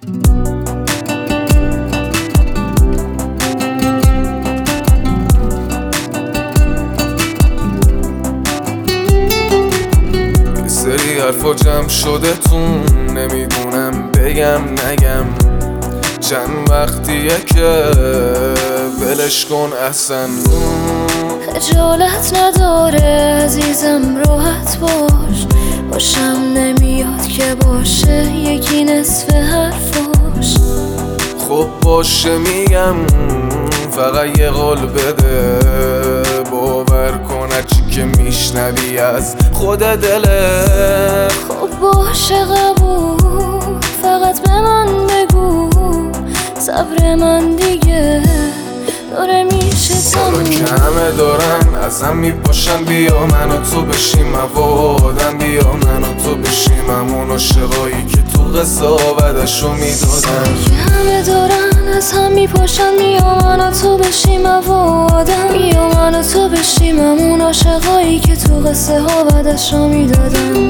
سری حرفا جمع شده تون، نمیدونم بگم نگم. چند وقتیه که ولش کن اصلا. خجالت نداره عزیزم راحت باش، باشم نمیاد که باشه یکی نصف حرفاش. خب باشه میگم، فقط یه قول بده، باور کن هرچی که میشنوی از خود دله. خب باشه قبول، فقط به من بگو صبر من دیگه داره میشه سالا کمه دارن ازم میپاشن، بیا من و تو بشیم موادم، بیا من و تو بشیم همون عاشقایی که تو قصه آودشو میدادن. کمه دارن از هم میپاشن، بیا من و تو بشیم موادم، بیا من و تو بشیم همون عاشقایی که تو قصه آودشو میدادن.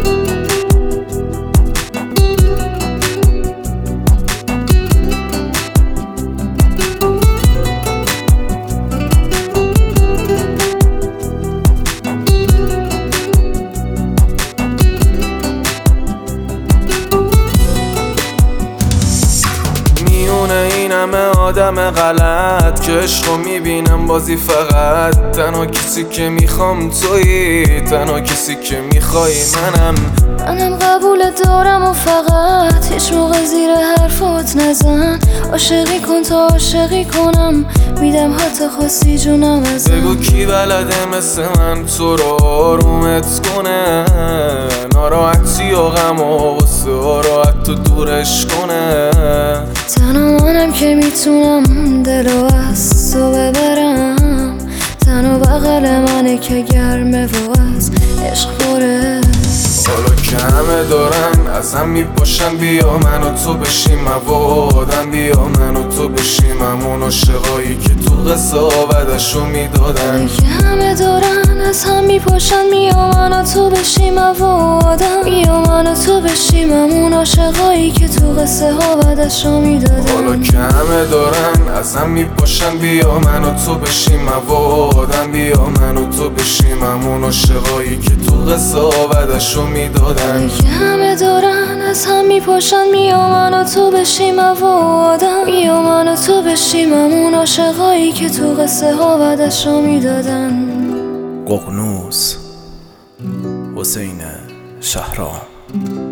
این همه آدم غلط که عشقو میبینم بازی، فقط تنها کسی که میخوام تویی، تنها کسی که میخوای منم قبولت دارم و فقط هیچ موقع زیر حرفات نزن. عاشقی کن تا عاشقی کنم، میدم حتی خواستی جونم ازم. بگو کی بلده مثل من تو رو آرومت کنه، ناراحتی و غم و غصه ها رو حتی دورش کنه. تنها منم که میتونم دلو از تو ببرم، تنها بغل منه که گرمه و از عشق خوره. حالا کمه دارن ازم میپاشن، بیا من و تو بشیم موادم، بیا من و تو بشیم همون عاشقایی که تو قصه آودشو میدادن. کمه دارن از هم میپاشن، بیا من و تو بشیم موادم، بیا من و تو بشیم همون عاشقایی که تو قصه آودشو میدادن. حالا کمه دارن ازم میپاشن، بیا من و تو بشیم موادم، بیا من و تو بشیم همون عاشقایی که تو قصه آودشو میدادن. همه دارن از هم میپاشن، بیا من و تو بشیم موادم، بیا من و تو بشیم همون عاشقایی که تو قصه آودشو میدادن. ققنوس حسین شهرام.